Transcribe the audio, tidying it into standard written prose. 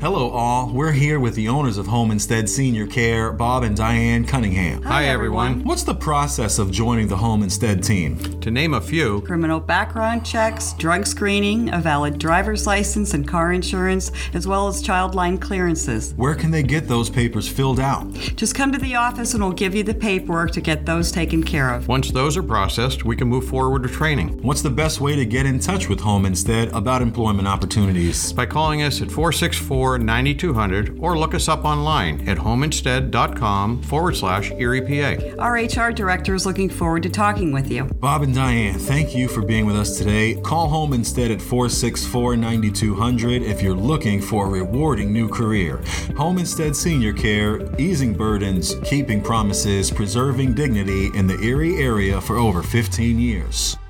Hello all, we're here with the owners of Home Instead Senior Care, Bob and Diane Cunningham. Hi everyone. What's the process of joining the Home Instead team? To name a few: criminal background checks, drug screening, a valid driver's license and car insurance, as well as child line clearances. Where can they get those papers filled out? Just come to the office and we'll give you the paperwork to get those taken care of. Once those are processed, we can move forward to training. What's the best way to get in touch with Home Instead about employment opportunities? By calling us at 464-9200 or look us up online at homeinstead.com/Erie, PA. Our HR director is looking forward to talking with you. Bob and Diane, thank you for being with us today. Call Home Instead at 464-9200 if you're looking for a rewarding new career. Home Instead Senior Care, easing burdens, keeping promises, preserving dignity in the Erie area for over 15 years.